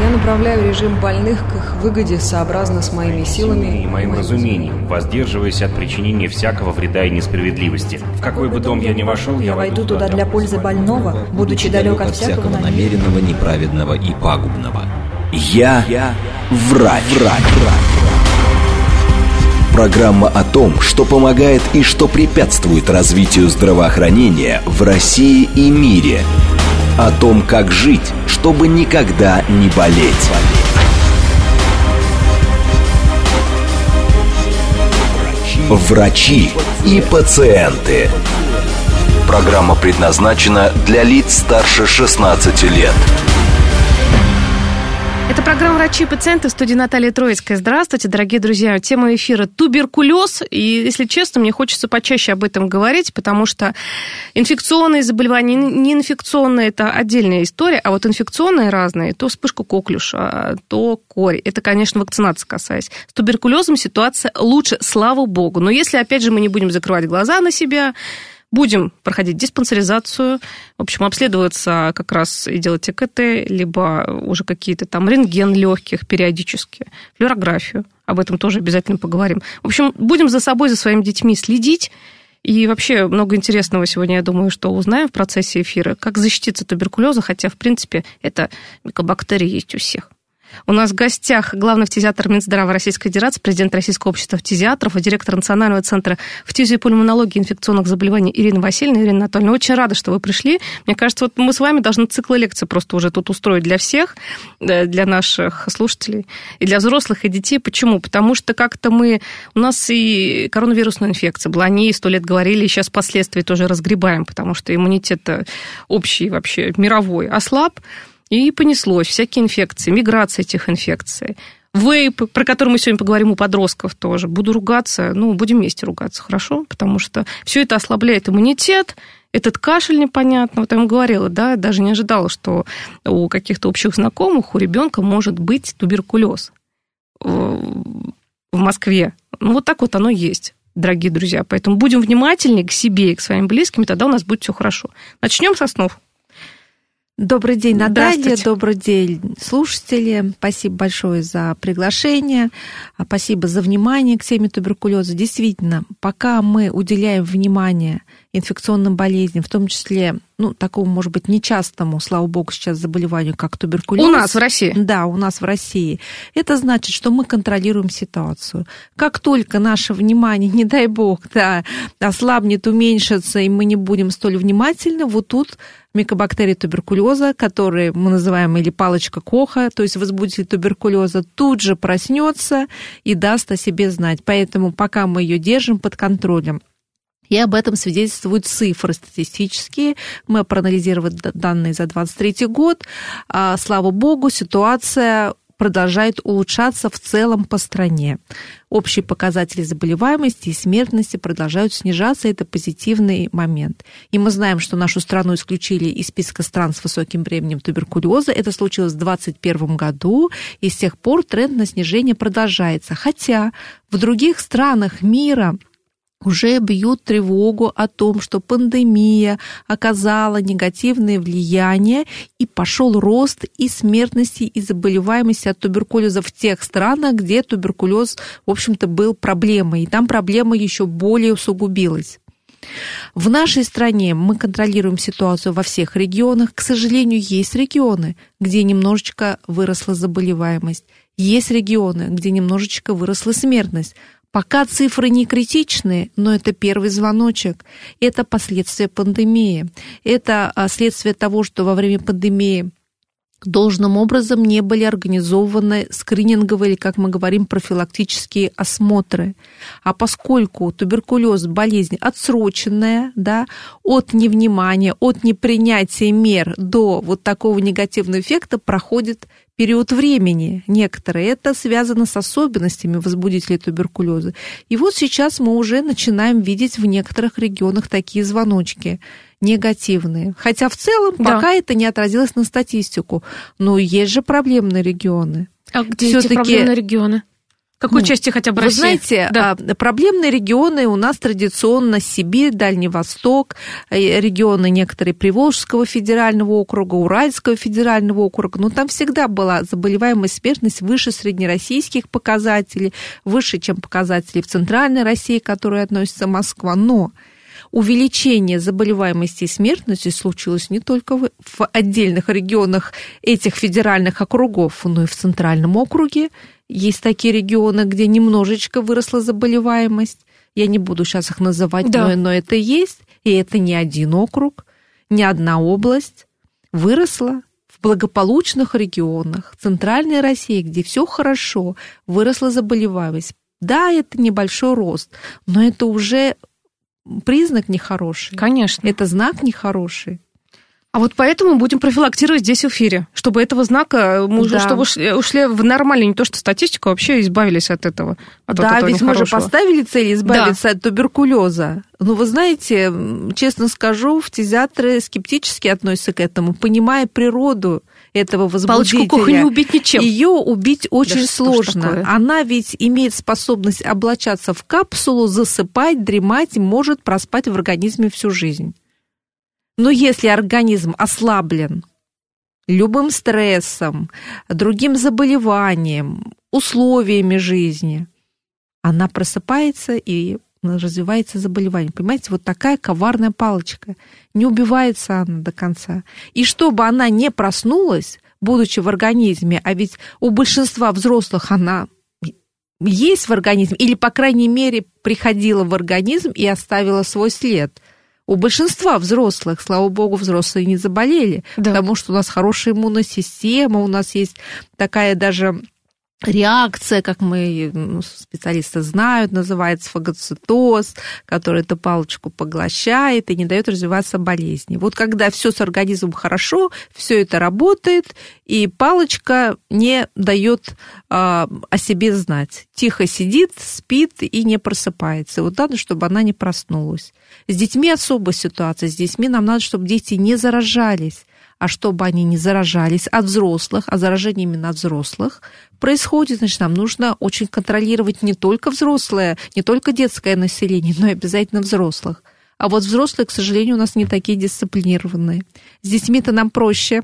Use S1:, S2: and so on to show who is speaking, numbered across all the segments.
S1: Я направляю режим больных к их выгоде сообразно с моими силами
S2: и моим разумением, воздерживаясь от причинения всякого вреда и несправедливости. В какой бы дом я ни вошел, я
S3: войду туда для пользы больного, будучи далек от всякого
S4: намеренного, неправедного и пагубного. Я врач. Программа о том, что помогает и что препятствует развитию здравоохранения в России и мире. О том, как жить, чтобы никогда не болеть. Врачи и пациенты. Программа предназначена для лиц старше 16 лет.
S5: Это программа «Врачи и пациенты», в студии Наталья Троицкая. Здравствуйте, дорогие друзья. Тема эфира – туберкулез. И, если честно, мне хочется почаще об этом говорить, потому что инфекционные заболевания, неинфекционные – это отдельная история, а вот инфекционные разные, то вспышка коклюша, то корь. Это, конечно, вакцинация касаясь. С туберкулезом ситуация лучше, слава богу. Но если, опять же, мы не будем закрывать глаза на себя, будем проходить диспансеризацию, в общем, обследоваться как раз и делать ЭКТ, либо уже какие-то там рентген легких периодически, флюорографию, об этом тоже обязательно поговорим. В общем, будем за собой, за своими детьми следить, и вообще много интересного сегодня, я думаю, что узнаем в процессе эфира, как защититься от туберкулеза, хотя, в принципе, это микобактерии есть у всех. У нас в гостях главный фтизиатр Минздрава Российской Федерации, президент Российского общества фтизиатров и директор Национального центра фтизио- и пульмонологии и инфекционных заболеваний Ирина Васильевна. Ирина Анатольевна, очень рада, что вы пришли. Мне кажется, вот мы с вами должны цикл лекций просто уже тут устроить для всех, для наших слушателей, и для взрослых, и детей. Почему? Потому что как-то у нас и коронавирусная инфекция была, о ней 100 лет говорили, и сейчас последствия тоже разгребаем, потому что иммунитет общий вообще мировой ослаб. И понеслось. Всякие инфекции, миграция этих инфекций. Вейп, про который мы сегодня поговорим у подростков тоже. Буду ругаться, будем вместе ругаться, хорошо? Потому что все это ослабляет иммунитет, этот кашель непонятно. Вот я вам говорила, да, даже не ожидала, что у каких-то общих знакомых у ребенка может быть туберкулез в Москве. Вот так вот оно есть, дорогие друзья. Поэтому будем внимательнее к себе и к своим близким, и тогда у нас будет все хорошо. Начнем со снов.
S3: Добрый день, Наталья, добрый день, слушатели. Спасибо большое за приглашение, спасибо за внимание к теме туберкулеза. Действительно, пока мы уделяем внимание инфекционным болезням, в том числе, такому, может быть, нечастому, слава богу, сейчас заболеванию, как туберкулез.
S5: У нас в России.
S3: Да, у нас в России. Это значит, что мы контролируем ситуацию. Как только наше внимание, не дай бог, ослабнет, уменьшится, и мы не будем столь внимательны, вот тут микобактерии туберкулеза, которые мы называем или палочка Коха, то есть возбудитель туберкулеза, тут же проснется и даст о себе знать. Поэтому пока мы ее держим под контролем. И об этом свидетельствуют цифры статистические. Мы проанализировали данные за 2023 год. Слава богу, ситуация продолжает улучшаться в целом по стране. Общие показатели заболеваемости и смертности продолжают снижаться, это позитивный момент. И мы знаем, что нашу страну исключили из списка стран с высоким бременем туберкулеза. Это случилось в 2021 году, и с тех пор тренд на снижение продолжается. Хотя в других странах мира уже бьют тревогу о том, что пандемия оказала негативное влияние, и пошел рост и смертности, и заболеваемости от туберкулеза в тех странах, где туберкулез, в общем-то, был проблемой, и там проблема еще более усугубилась. В нашей стране мы контролируем ситуацию во всех регионах. К сожалению, есть регионы, где немножечко выросла заболеваемость, есть регионы, где немножечко выросла смертность. Пока цифры не критичные, но это первый звоночек. Это последствия пандемии. Это следствие того, что во время пандемии должным образом не были организованы скрининговые, или, как мы говорим, профилактические осмотры. А поскольку туберкулез – болезнь отсроченная, от невнимания, от непринятия мер до вот такого негативного эффекта проходит период времени некоторые. Это связано с особенностями возбудителей туберкулеза. И вот сейчас мы уже начинаем видеть в некоторых регионах такие звоночки негативные. Хотя в целом пока это не отразилось на статистику. Но есть же проблемные регионы.
S5: А где эти проблемные регионы? В какой части хотя бы
S3: Вы
S5: России?
S3: знаете,
S5: Да.
S3: проблемные регионы у нас традиционно Сибирь, Дальний Восток, регионы некоторые Приволжского федерального округа, Уральского федерального округа. Но там всегда была заболеваемость, смертность выше среднероссийских показателей, выше, чем показатели в Центральной России, к которой относится Москва. Но увеличение заболеваемости и смертности случилось не только в отдельных регионах этих федеральных округов, но и в Центральном округе. Есть такие регионы, где немножечко выросла заболеваемость. Я не буду сейчас их называть,
S5: Да.
S3: но это есть. И это не один округ, не одна область. Выросла в благополучных регионах Центральной России, где все хорошо, выросла заболеваемость. Да, это небольшой рост, но это уже признак нехороший.
S5: Конечно.
S3: Это знак нехороший.
S5: А вот поэтому будем профилактировать здесь в эфире, чтобы этого знака, мы уже,
S3: Да.
S5: чтобы ушли в нормальную, не то что статистику, а вообще избавились от этого.
S3: Да, ведь мы же поставили цель избавиться от туберкулеза. Но вы знаете, честно скажу, фтизиатры скептически относятся к этому, понимая природу этого возбудителя.
S5: Палочку кухонь не убить ничем.
S3: Ее убить очень
S5: Да что ж
S3: сложно.
S5: такое?
S3: Она ведь имеет способность облачаться в капсулу, засыпать, дремать и может проспать в организме всю жизнь. Но если организм ослаблен любым стрессом, другим заболеванием, условиями жизни, она просыпается и развивается заболевание. Понимаете, вот такая коварная палочка. Не убивается она до конца. И чтобы она не проснулась, будучи в организме, а ведь у большинства взрослых она есть в организме, или, по крайней мере, приходила в организм и оставила свой след. У большинства взрослых, слава богу, взрослые не заболели,
S5: Да.
S3: потому что у нас хорошая иммунная система, у нас есть такая даже реакция, как мы, специалисты знают, называется фагоцитоз, который эту палочку поглощает и не дает развиваться болезни. Вот когда все с организмом хорошо, все это работает, и палочка не дает о себе знать. Тихо сидит, спит и не просыпается. Вот надо, чтобы она не проснулась. С детьми особая ситуация. С детьми нам надо, чтобы дети не заражались. А чтобы они не заражались от взрослых, а заражение именно от взрослых происходит, значит, нам нужно очень контролировать не только взрослое, не только детское население, но и обязательно взрослых. А вот взрослые, к сожалению, у нас не такие дисциплинированные. С детьми-то нам проще.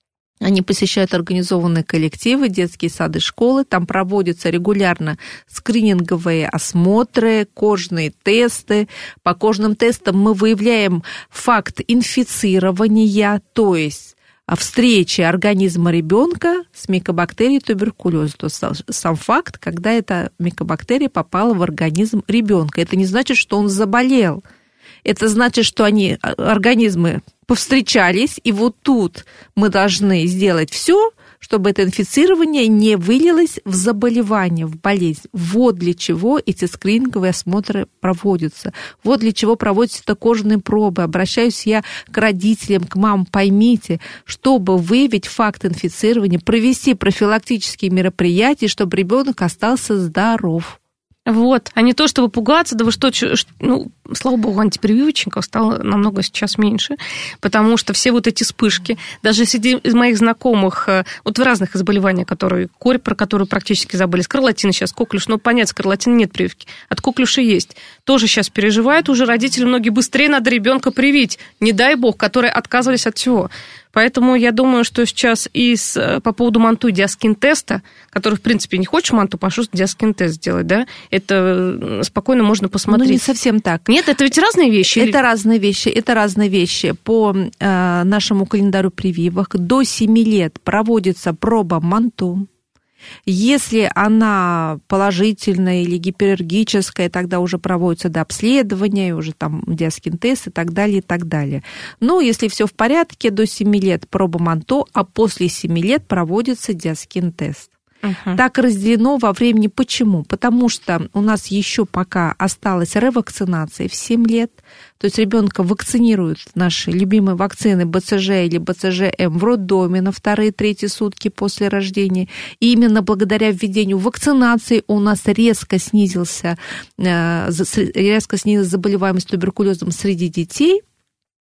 S3: Они посещают организованные коллективы, детские сады, школы. Там проводятся регулярно скрининговые осмотры, кожные тесты. По кожным тестам мы выявляем факт инфицирования, то есть встречи организма ребенка с микобактерией туберкулеза. То есть сам факт, когда эта микобактерия попала в организм ребенка. Это не значит, что он заболел. Это значит, что организмы повстречались, и вот тут мы должны сделать все, чтобы это инфицирование не вылилось в заболевание, в болезнь. Вот для чего эти скрининговые осмотры проводятся. Вот для чего проводятся кожные пробы. Обращаюсь я к родителям, к мамам. Поймите, чтобы выявить факт инфицирования, провести профилактические мероприятия, чтобы ребенок остался здоров.
S5: Вот, а не то, чтобы пугаться, да вы что, ну, слава богу, антипрививочников стало намного сейчас меньше, потому что все вот эти вспышки, даже среди моих знакомых, вот в разных заболеваниях, корь, про которую практически забыли, скарлатина сейчас, коклюш, ну, понятно, скарлатины нет прививки, от коклюша есть, тоже сейчас переживают, уже родители многие быстрее надо ребенка привить, не дай бог, которые отказывались от всего. Поэтому я думаю, что сейчас по поводу манту и диаскин-теста, который, в принципе, не хочешь манту, пошел диаскин-тест сделать, да, это спокойно можно посмотреть.
S3: Ну, не совсем так.
S5: Нет, это ведь разные вещи?
S3: Это разные вещи. По нашему календарю прививок до 7 лет проводится проба манту. Если она положительная или гипераллергическая, тогда уже проводится обследование, уже там диаскин-тест и так далее, и так далее. Но если все в порядке, до 7 лет проба манту, а после 7 лет проводится диаскин-тест. Так разделено во времени. Почему? Потому что у нас еще пока осталась ревакцинация в 7 лет. То есть ребенка вакцинируют наши любимые вакцины БЦЖ или БЦЖ-М в роддоме на 2-3 сутки после рождения. И именно благодаря введению вакцинации у нас резко снизилась заболеваемость туберкулезом среди детей.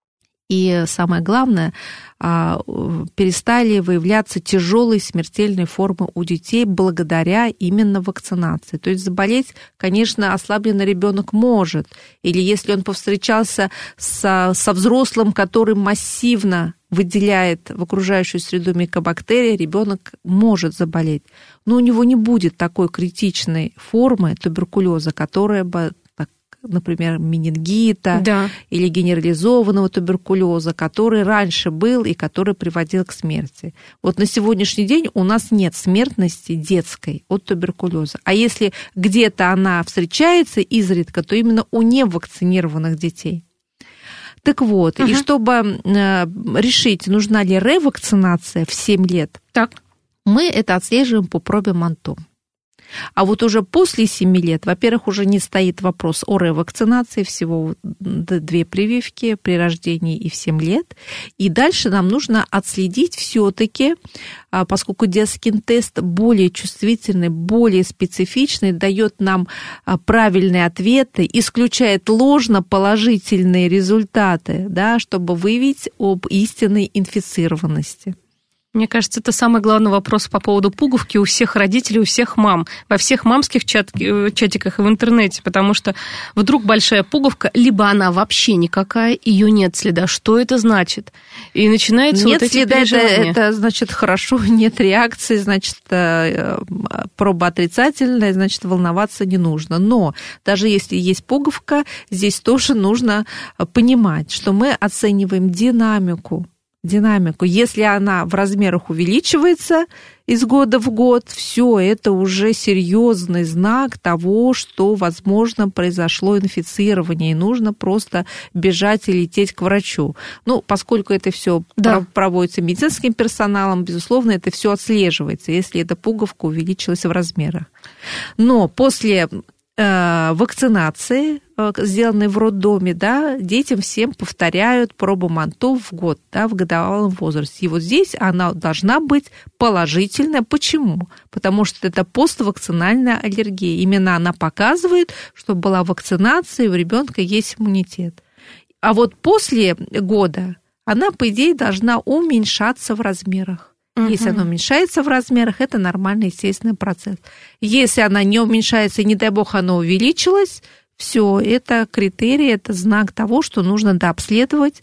S3: И самое главное, перестали выявляться тяжелые смертельные формы у детей благодаря именно вакцинации. То есть заболеть, конечно, ослабленный ребенок может. Или если он повстречался со взрослым, который массивно выделяет в окружающую среду микобактерии, ребенок может заболеть. Но у него не будет такой критичной формы туберкулеза, которая бы, например, менингита или генерализованного туберкулеза, который раньше был и который приводил к смерти. Вот на сегодняшний день у нас нет смертности детской от туберкулеза. А если где-то она встречается изредка, то именно у невакцинированных детей. Так вот, и чтобы решить, нужна ли ревакцинация в 7 лет, мы это отслеживаем по пробе МАНТО. А вот уже после 7 лет, во-первых, уже не стоит вопрос о ревакцинации, всего 2 прививки при рождении и в 7 лет. И дальше нам нужно отследить все-таки, поскольку диаскин-тест более чувствительный, более специфичный, дает нам правильные ответы, исключает ложно-положительные результаты, да, чтобы выявить об истинной инфицированности.
S5: Мне кажется, это самый главный вопрос по поводу пуговки у всех родителей, у всех мам, во всех мамских чатиках и в интернете, потому что вдруг большая пуговка, либо она вообще никакая, ее нет следа. Что это значит? И начинается
S3: нет
S5: вот эти
S3: следа,
S5: переживания.
S3: это значит хорошо, нет реакции, значит, проба отрицательная, значит, волноваться не нужно. Но даже если есть пуговка, здесь тоже нужно понимать, что мы оцениваем динамику. Если она в размерах увеличивается из года в год, все это уже серьезный знак того, что, возможно, произошло инфицирование, и нужно просто бежать и лететь к врачу. Ну, поскольку это все проводится медицинским персоналом, безусловно, это все отслеживается, если эта пуговка увеличилась в размерах. Но после вакцинации, сделанной в роддоме, да, детям всем повторяют пробу МАНТО в год, да, в годовалом возрасте. И вот здесь она должна быть положительная. Почему? Потому что это поствакцинальная аллергия. Именно она показывает, что была вакцинация, и у ребенка есть иммунитет. А вот после года она, по идее, должна уменьшаться в размерах. Если она уменьшается в размерах, это нормальный, естественный процесс. Если она не уменьшается, и, не дай бог, она увеличилась, все, это критерий, это знак того, что нужно дообследовать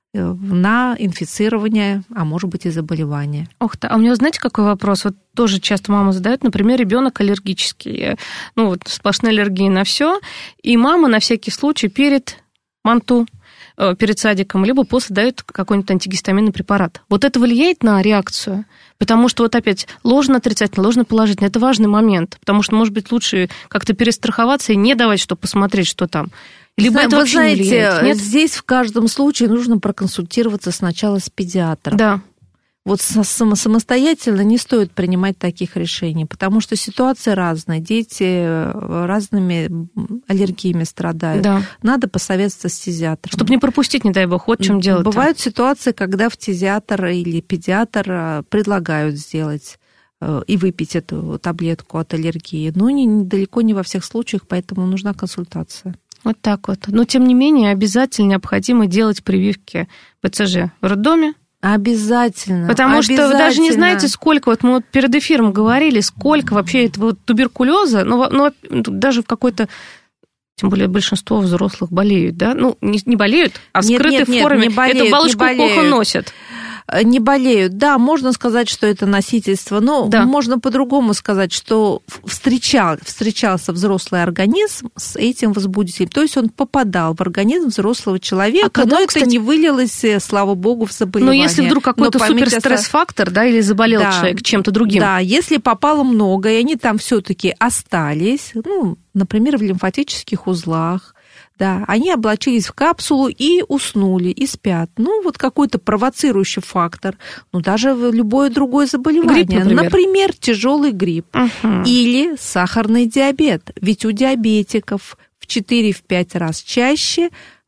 S3: на инфицирование, а может быть и заболевание.
S5: Ох ты, а у меня, знаете, какой вопрос? Вот тоже часто мама задает, например, ребенок аллергический, ну вот сплошная аллергия на все, и мама на всякий случай перед МАНТО, перед садиком, либо после дают какой-нибудь антигистаминный препарат. Вот это влияет на реакцию? Потому что вот опять ложно-отрицательно, ложно-положительно. Это важный момент, потому что, может быть, лучше как-то перестраховаться и не давать, чтобы посмотреть, что там. Либо это вообще не влияет. Нет?
S3: Здесь в каждом случае нужно проконсультироваться сначала с педиатром.
S5: Да.
S3: Вот самостоятельно не стоит принимать таких решений, потому что ситуации разные, дети разными аллергиями страдают. Да. Надо посоветоваться с фтизиатром.
S5: Чтобы не пропустить, не дай бог, вот в чем дело.
S3: Бывают ситуации, когда фтизиатр или педиатр предлагают сделать и выпить эту таблетку от аллергии, но далеко не во всех случаях, поэтому нужна консультация.
S5: Вот так вот. Но, тем не менее, обязательно необходимо делать прививки БЦЖ в роддоме.
S3: Обязательно.
S5: Потому что вы даже не знаете, сколько, вот мы вот перед эфиром говорили, сколько вообще этого вот туберкулеза, ну, даже в какой-то, тем более большинство взрослых болеют, да? Ну, не болеют, а в скрытой форме.
S3: Не болеют,
S5: эту балочку плохо носят.
S3: Не болеют. Да, можно сказать, что это носительство, но можно по-другому сказать, что встречался взрослый организм с этим возбудителем. То есть он попадал в организм взрослого человека, но это не вылилось, слава богу, в заболевание.
S5: Но если вдруг какой-то суперстресс-фактор, да, или заболел человек чем-то другим.
S3: Да, если попало много, и они там все-таки остались, ну, например, в лимфатических узлах, да, они облачились в капсулу и уснули, и спят. Ну, вот какой-то провоцирующий фактор, ну, даже любое другое заболевание.
S5: Грипп,
S3: например, тяжелый грипп или сахарный диабет. Ведь у диабетиков в 4-5 раз чаще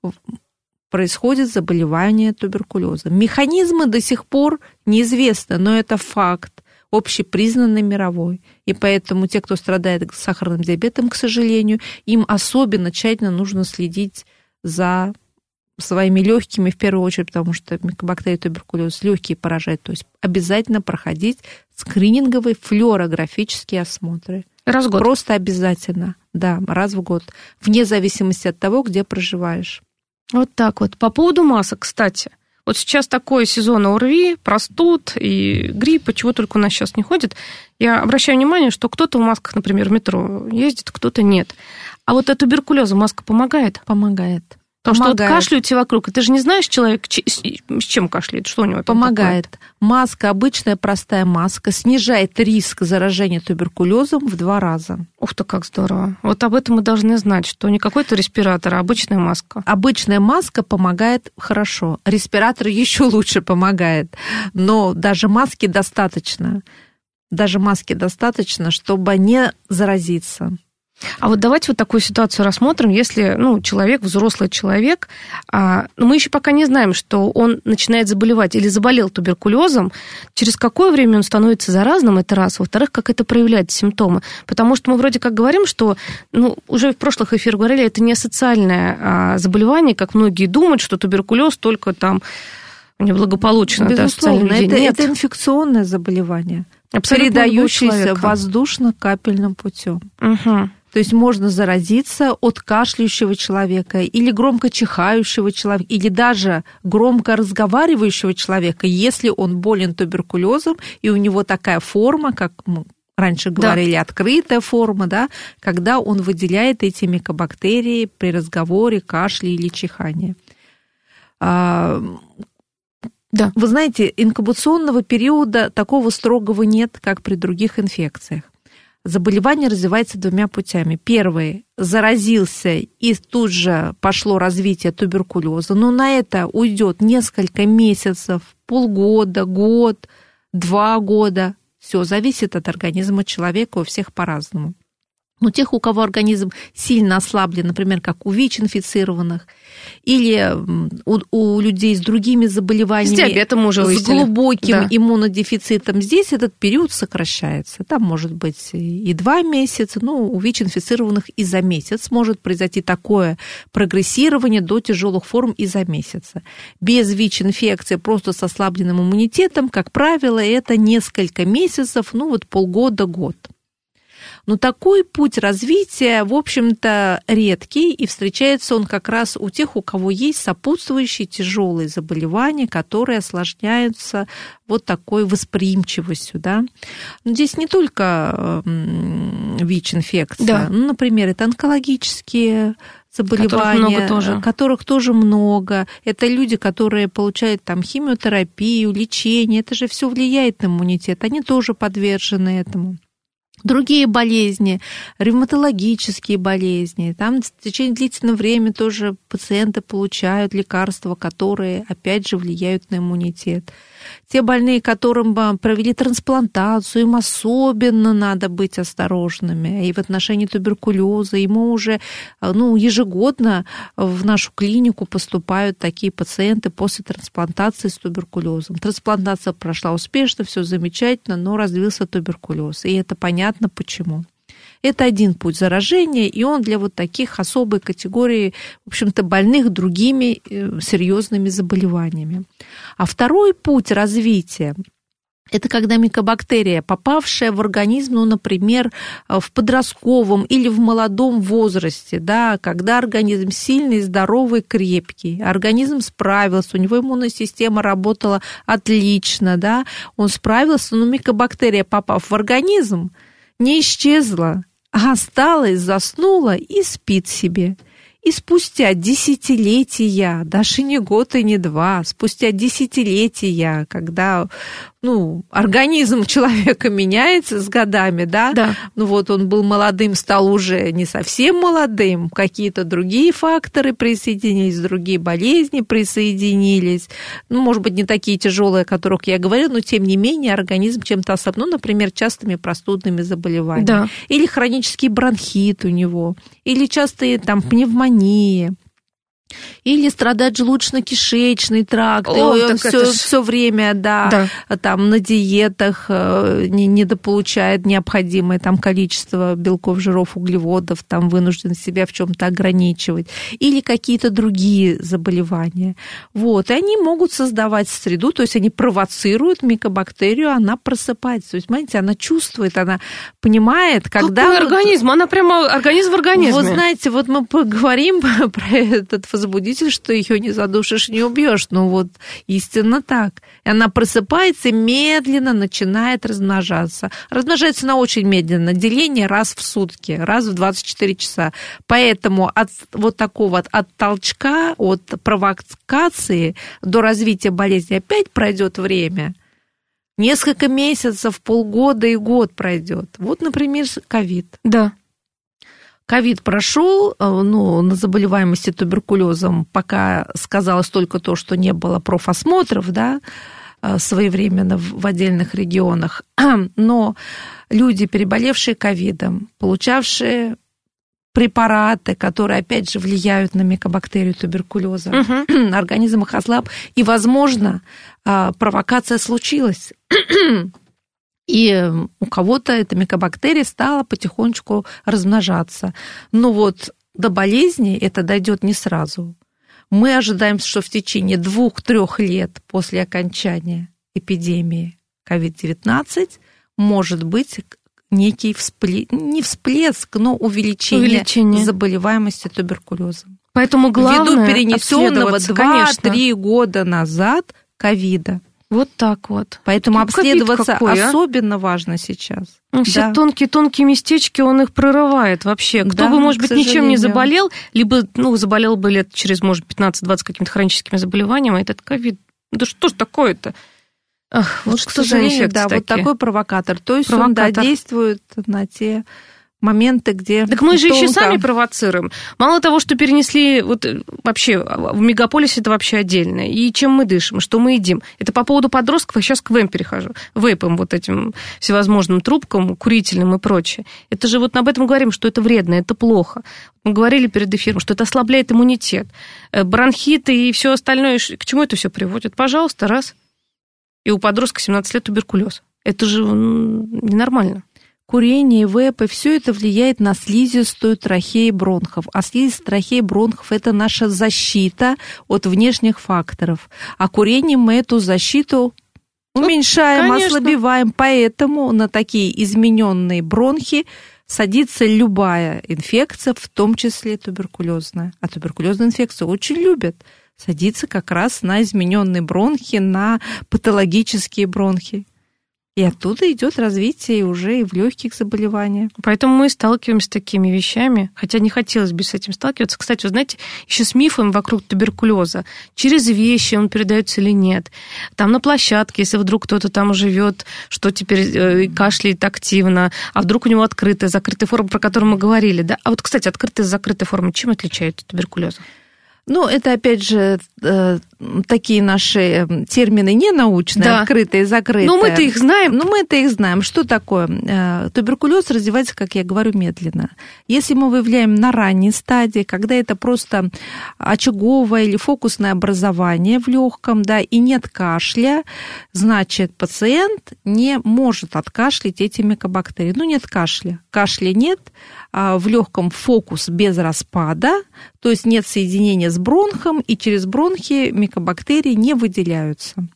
S3: происходит заболевание туберкулезом. Механизмы до сих пор неизвестны, но это факт, общепризнанный мировой. И поэтому те, кто страдает сахарным диабетом, к сожалению, им особенно тщательно нужно следить за своими легкими в первую очередь, потому что микобактерия туберкулез легкие поражает. То есть обязательно проходить скрининговые флюорографические осмотры.
S5: Раз в год?
S3: Просто обязательно, да, раз в год, вне зависимости от того, где проживаешь.
S5: Вот так вот. По поводу масок, кстати. Вот сейчас такой сезон ОРВИ, простуд и гриппа, чего только у нас сейчас не ходит. Я обращаю внимание, что кто-то в масках, например, в метро ездит, кто-то нет. А вот от туберкулеза маска помогает?
S3: Помогает.
S5: Потому что вот кашляют все вокруг, и ты же не знаешь, человек с чем кашляет, что у него там
S3: помогает.
S5: такое?
S3: Маска, обычная простая маска, снижает риск заражения туберкулезом в 2 раза.
S5: Ух ты, как здорово. Вот об этом мы должны знать, что не какой-то респиратор, а обычная маска.
S3: Обычная маска помогает хорошо. Респиратор еще лучше помогает. Но даже маски достаточно. Даже маски достаточно, чтобы не заразиться.
S5: А вот давайте вот такую ситуацию рассмотрим, если человек, взрослый человек, но мы еще пока не знаем, что он начинает заболевать или заболел туберкулезом, через какое время он становится заразным, это раз, во-вторых, как это проявляет симптомы, потому что мы вроде как говорим, что, уже в прошлых эфирах говорили, это не социальное заболевание, как многие думают, что туберкулез только там неблагополучно.
S3: Безусловно, это инфекционное заболевание, передающееся воздушно-капельным путем.
S5: Угу.
S3: То есть можно заразиться от кашляющего человека или громко чихающего человека, или даже громко разговаривающего человека, если он болен туберкулезом, и у него такая форма, как мы раньше говорили, открытая форма, да, когда он выделяет эти микобактерии при разговоре, кашле или чихании. Да. Вы знаете, инкубационного периода такого строгого нет, как при других инфекциях. Заболевание развивается 2 путями. Первый – заразился, и тут же пошло развитие туберкулеза. Но на это уйдет несколько месяцев, полгода, год, 2 года. Все зависит от организма человека, у всех по-разному. Но тех, у кого организм сильно ослаблен, например, как у ВИЧ-инфицированных, или у людей с другими заболеваниями,
S5: с диабетом уже
S3: с глубоким иммунодефицитом, здесь этот период сокращается. Там может быть и 2 месяца, у ВИЧ-инфицированных и за месяц может произойти такое прогрессирование до тяжелых форм и за месяц. Без ВИЧ-инфекции, просто с ослабленным иммунитетом, как правило, это несколько месяцев, полгода-год. Но такой путь развития, в общем-то, редкий, и встречается он как раз у тех, у кого есть сопутствующие тяжелые заболевания, которые осложняются вот такой восприимчивостью. Да? Но здесь не только ВИЧ-инфекция, например, это онкологические заболевания, которых тоже много. Это люди, которые получают там химиотерапию, лечение, это же все влияет на иммунитет, они тоже подвержены этому. Другие болезни, ревматологические болезни, там в течение длительного времени тоже пациенты получают лекарства, которые, опять же, влияют на иммунитет. Те больные, которым провели трансплантацию, им особенно надо быть осторожными. И в отношении туберкулеза ему уже ежегодно в нашу клинику поступают такие пациенты после трансплантации с туберкулезом. Трансплантация прошла успешно, все замечательно, но развился туберкулез. И это понятно почему. Это один путь заражения, и он для вот таких особой категории, в общем-то, больных другими серьезными заболеваниями. А второй путь развития – это когда микобактерия, попавшая в организм, например, в подростковом или в молодом возрасте, да, когда организм сильный, здоровый, крепкий, организм справился, у него иммунная система работала отлично, да, он справился, но микобактерия, попав в организм, не исчезла, а осталась, заснула и спит себе. И спустя десятилетия, даже не год и не 2, спустя десятилетия, когда организм человека меняется с годами, да? Он был молодым, стал уже не совсем молодым, какие-то другие факторы присоединились, другие болезни присоединились, может быть, не такие тяжелые, о которых я говорила, но тем не менее организм чем-то особенным, например, частыми простудными заболеваниями, или хронический бронхит у него, или частые пневмонии. Или страдает желудочно-кишечный тракт, и он все время, там на диетах недополучает необходимое там количество белков, жиров, углеводов, там вынужден себя в чем-то ограничивать. Или какие-то другие заболевания. Вот. И они могут создавать среду, то есть они провоцируют микобактерию, она просыпается. То есть, понимаете, она чувствует, она понимает, когда...
S5: Какой организм? Она прямо организм в организме.
S3: Вот знаете, вот мы поговорим про этот возбудитель, что ее не задушишь, не убьешь. Ну вот истинно так. И она просыпается и медленно начинает размножаться. Размножается она очень медленно. Деление раз в сутки, раз в 24 часа. Поэтому от вот такого от толчка, от провокации до развития болезни опять пройдет время. Несколько месяцев, полгода и год пройдет. Вот, например, ковид.
S5: Да.
S3: Ковид прошел, на заболеваемости туберкулезом пока сказалось только то, что не было профосмотров, своевременно в отдельных регионах, но люди, переболевшие ковидом, получавшие препараты, которые, опять же, влияют на микобактерию туберкулеза, организм их ослаб, и, возможно, провокация случилась. И у кого-то эта микобактерия стала потихонечку размножаться. Но вот до болезни это дойдет не сразу. Мы ожидаем, что в течение 2-3 лет после окончания эпидемии COVID-19 может быть некий не всплеск, но увеличение заболеваемости туберкулезом.
S5: Поэтому главное
S3: ввиду перенесенного 2-3 года назад ковида.
S5: Вот так вот.
S3: Поэтому обследоваться особенно важно сейчас.
S5: Все тонкие местечки, он их прорывает вообще. Кто бы, может быть, ничем не заболел, либо заболел бы лет через, может, 15-20 какими-то хроническими заболеваниями, этот ковид. Да что ж такое-то? Вот
S3: к сожалению, вот такой провокатор. То есть он действует на те моменты, где...
S5: Так мы же еще сами провоцируем. Мало того, что перенесли... Вот вообще в мегаполисе это вообще отдельно. И чем мы дышим, что мы едим. Это по поводу подростков, я сейчас к вейп перехожу. Вейпам, вот этим всевозможным трубкам, курительным и прочее. Это же вот об этом говорим, что это вредно, это плохо. Мы говорили перед эфиром, что это ослабляет иммунитет. Бронхиты и все остальное. К чему это все приводит? Пожалуйста, раз. И у подростка 17 лет туберкулез. Это же ненормально.
S3: Курение, вейпы, все это влияет на слизистую трахеи бронхов. А слизистая трахея бронхов – это наша защита от внешних факторов. А курением мы эту защиту уменьшаем, ослабеваем. Поэтому на такие измененные бронхи садится любая инфекция, в том числе туберкулезная. А туберкулезную инфекцию очень любят. Садится как раз на измененные бронхи, на патологические бронхи. И оттуда идет развитие уже и в легких заболеваниях.
S5: Поэтому мы сталкиваемся с такими вещами, хотя не хотелось бы с этим сталкиваться. Кстати, вы знаете, еще с мифом вокруг туберкулеза. Через вещи он передается или нет. Там на площадке, если вдруг кто-то там живет, что теперь кашляет активно, а вдруг у него открытая, закрытая форма, про которую мы говорили. Да? А вот, кстати, открытая и закрытая форма чем отличаются от туберкулеза?
S3: Это, опять же, такие наши термины ненаучные, открытые и закрытые.
S5: Но мы-то их знаем.
S3: Мы-то их знаем. Что такое? Туберкулез развивается, как я говорю, медленно. Если мы выявляем на ранней стадии, когда это просто очаговое или фокусное образование в легком, и нет кашля, значит, пациент не может откашлять эти микобактерии. Нет кашля. Кашля нет, в легком фокус без распада, то есть нет соединения с бронхом, и через бронхи микобактерии не выделяются.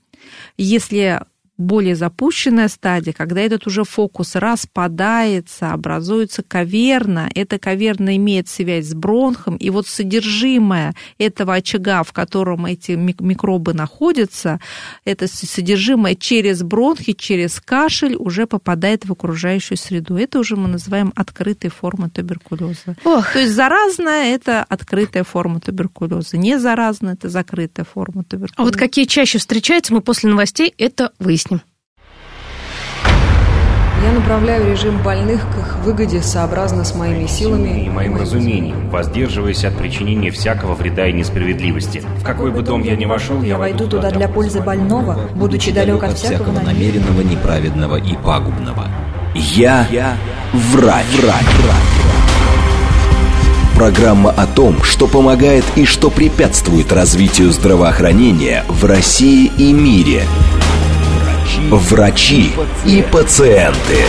S3: Если более запущенная стадия, когда этот уже фокус распадается, образуется каверна, эта каверна имеет связь с бронхом, и вот содержимое этого очага, в котором эти микробы находятся, это содержимое через бронхи, через кашель уже попадает в окружающую среду. Это уже мы называем открытой формой туберкулеза. То есть заразная – это открытая форма туберкулеза, не заразная – это закрытая форма туберкулеза.
S5: А вот какие чаще встречаются, мы после новостей это выясним.
S1: Я направляю режим больных к их выгоде сообразно с моими силами
S2: и моим разумением, воздерживаясь от причинения всякого вреда и несправедливости. В какой бы дом я ни вошел, я войду туда для пользы больного, будучи далек от всякого
S4: намеренного, неправедного и пагубного. Я врач. Программа о том, что помогает и что препятствует развитию здравоохранения в России и мире. Врачи и пациенты.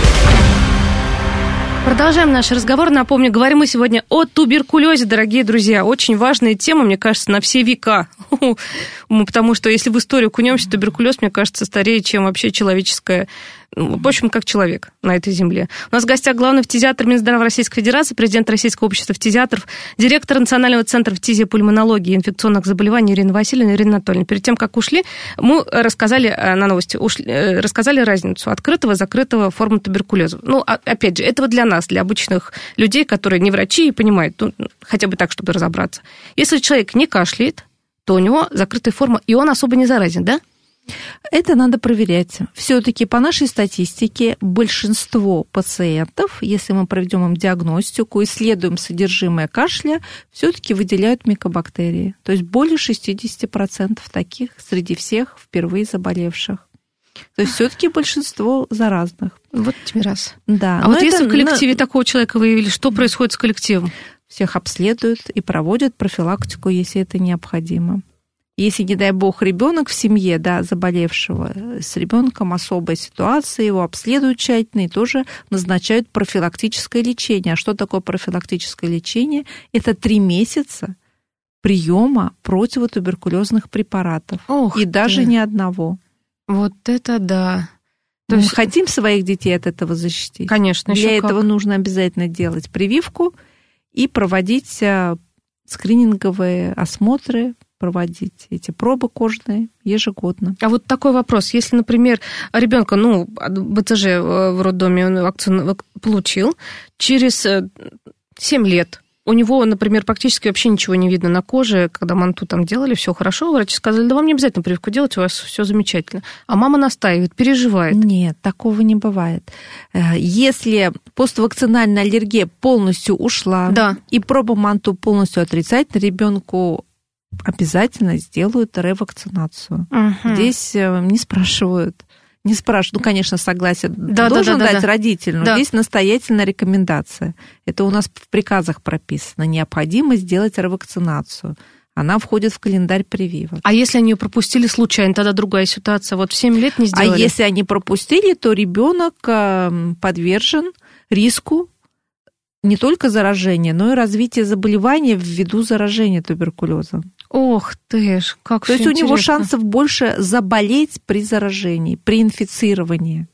S5: Продолжаем наш разговор. Напомню, говорим мы сегодня о туберкулезе, дорогие друзья. Очень важная тема, мне кажется, на все века. Потому что если в историю окунемся, туберкулез, мне кажется, старее, чем вообще человеческое... В общем, как человек на этой земле. У нас в гостях главный фтизиатр Минздрава Российской Федерации, президент Российского общества фтизиатров, директор Национального центра фтизиопульмонологии и инфекционных заболеваний Ирина Васильевна. Ирина Анатольевна, перед тем, как ушли, мы рассказали на новости, рассказали разницу открытого и закрытого формы туберкулеза. Ну, опять же, это для нас, для обычных людей, которые не врачи и понимают, ну, хотя бы так, чтобы разобраться. Если человек не кашляет, то у него закрытая форма, и он особо не заразен, да?
S3: Это надо проверять. Все-таки по нашей статистике большинство пациентов, если мы проведем им диагностику, исследуем содержимое кашля, все-таки выделяют микобактерии. То есть более 60% таких среди всех впервые заболевших. То есть все-таки большинство заразных.
S5: Вот тебе раз.
S3: Да.
S5: А вот если в коллективе такого человека выявили, что происходит с коллективом?
S3: Всех обследуют и проводят профилактику, если это необходимо. Если, не дай бог, ребенок в семье, да, заболевшего, с ребенком особая ситуация, его обследуют тщательно и тоже назначают профилактическое лечение. А что такое профилактическое лечение? Это 3 месяца приема противотуберкулезных препаратов. И даже не одного.
S5: Вот это да.
S3: То есть мы хотим своих детей от этого защитить.
S5: Конечно.
S3: Для этого нужно обязательно делать прививку и проводить скрининговые осмотры, проводить эти пробы кожные ежегодно.
S5: А вот такой вопрос. Если, например, ребенка, БЦЖ в роддоме он вакцину получил, через 7 лет у него, например, практически вообще ничего не видно на коже, когда манту там делали, все хорошо, врачи сказали, да вам не обязательно прививку делать, у вас все замечательно. А мама настаивает, переживает.
S3: Нет, такого не бывает. Если поствакцинальная аллергия полностью ушла, да, и проба манту полностью отрицательна, ребенку обязательно сделают ревакцинацию. Здесь не спрашивают. Конечно, согласие должен дать родитель, но здесь настоятельная рекомендация. Это у нас в приказах прописано. Необходимо сделать ревакцинацию. Она входит в календарь прививок.
S5: А если они ее пропустили случайно, тогда другая ситуация. Вот в 7 лет не сделали.
S3: А если они пропустили, то ребенок подвержен риску не только заражения, но и развития заболевания ввиду заражения туберкулезом.
S5: Ох ты ж, как
S3: То есть
S5: интересно.
S3: у него шансов больше заболеть при заражении, при инфицировании.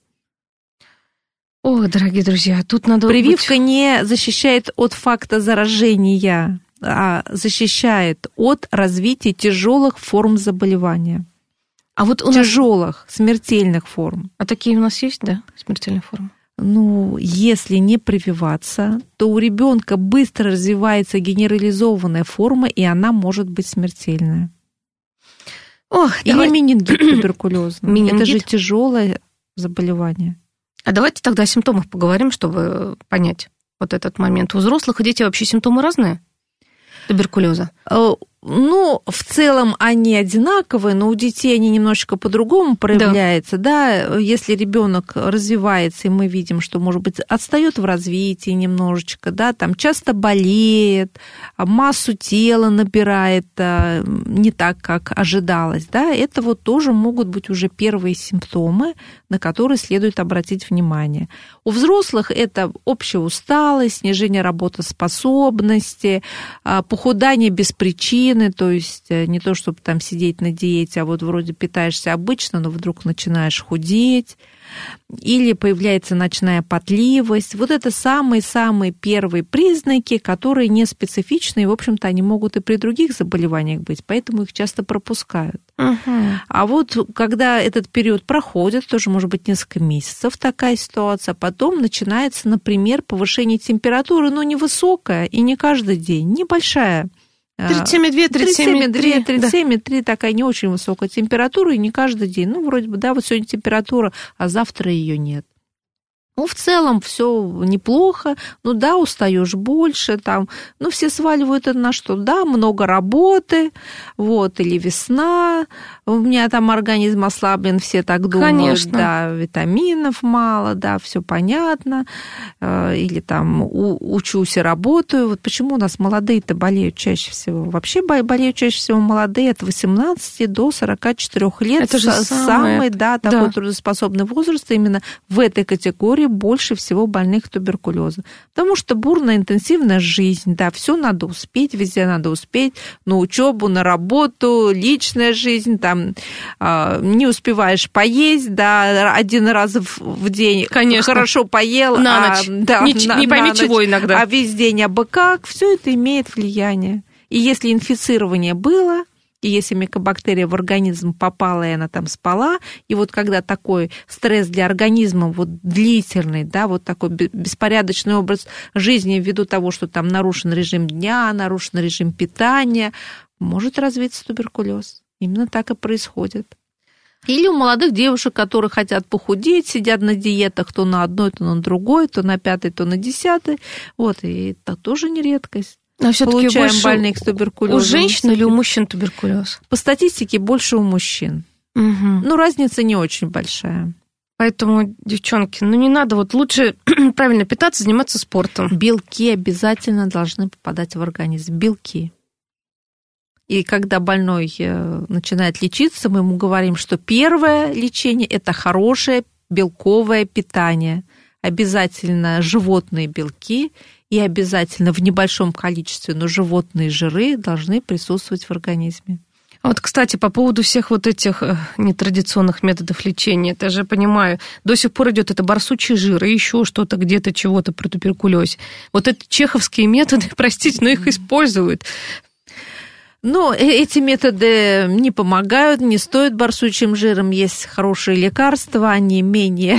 S5: Ох, дорогие друзья, тут надо...
S3: Прививка не защищает от факта заражения, а защищает от развития тяжелых форм заболевания.
S5: А вот
S3: тяжелых, смертельных форм.
S5: А такие у нас есть, да, смертельные формы?
S3: Если не прививаться, то у ребенка быстро развивается генерализованная форма, и она может быть смертельная. Или менингит туберкулезный. Это же тяжелое заболевание.
S5: А давайте тогда о симптомах поговорим, чтобы понять вот этот момент. У взрослых и детей вообще симптомы разные туберкулеза?
S3: В целом они одинаковые, но у детей они немножечко по-другому проявляются. Да. Если ребенок развивается, и мы видим, что, может быть, отстает в развитии немножечко, да, там часто болеет, массу тела набирает не так, как ожидалось, да, это вот тоже могут быть уже первые симптомы, на которые следует обратить внимание. У взрослых это общая усталость, снижение работоспособности, похудание без причины, то есть не то, чтобы там сидеть на диете, а вот вроде питаешься обычно, но вдруг начинаешь худеть, или появляется ночная потливость. Вот это самые-самые первые признаки, которые не специфичны, и, в общем-то, они могут и при других заболеваниях быть, поэтому их часто пропускают. А вот когда этот период проходит, тоже может быть несколько месяцев такая ситуация, потом начинается, например, повышение температуры, но невысокая и не каждый день, небольшая.
S5: 37,2, 37,3.
S3: 37,3 такая не очень высокая температура, и не каждый день. Вроде бы, да, вот сегодня температура, а завтра ее нет. Ну, в целом все неплохо, ну да, устаешь больше, там, ну, все сваливают это на что? Да, много работы, вот, или весна, у меня там организм ослаблен, все так думают,
S5: Конечно.
S3: да, витаминов мало, да, все понятно, или там учусь и работаю. Вот почему у нас молодые-то болеют чаще всего? Вообще болеют чаще всего молодые от 18 до 44 лет.
S5: Это же
S3: самый, да, такой
S5: да.
S3: трудоспособный возраст, именно в этой категории больше всего больных туберкулезом. Потому что бурная, интенсивная жизнь, да, все надо успеть, везде надо успеть, на учебу, на работу, личная жизнь, там, не успеваешь поесть, да, один раз в день.
S5: Конечно.
S3: Хорошо поел.
S5: На ночь.
S3: Да,
S5: не пойми
S3: на
S5: чего
S3: ночь,
S5: иногда.
S3: а весь день абы как, все это имеет влияние. И если инфицирование было, и если микобактерия в организм попала, и она там спала, и вот когда такой стресс для организма вот длительный, да, вот такой беспорядочный образ жизни ввиду того, что там нарушен режим дня, нарушен режим питания, может развиться туберкулез. Именно так и происходит. Или у молодых девушек, которые хотят похудеть, сидят на диетах то на одной, то на другой, то на пятой, то на десятой. Вот, и это тоже не редкость.
S5: А все-таки
S3: Получаем больных с туберкулезом.
S5: У женщин или у мужчин туберкулез?
S3: По статистике больше у мужчин.
S5: Угу.
S3: Ну, разница не очень большая.
S5: Поэтому, девчонки, ну не надо, вот лучше правильно питаться, заниматься спортом.
S3: Белки обязательно должны попадать в организм. Белки. И когда больной начинает лечиться, мы ему говорим, что первое лечение – это хорошее белковое питание. Обязательно животные белки и обязательно в небольшом количестве, но животные жиры должны присутствовать в организме.
S5: Вот, кстати, по поводу всех вот этих нетрадиционных методов лечения, я же понимаю, до сих пор идет это барсучий жир и еще что-то где-то, чего-то про туберкулез. Вот это чеховские методы, простите, но их используют.
S3: Но эти методы не помогают, не стоят барсучьим жиром. Есть хорошие лекарства, они менее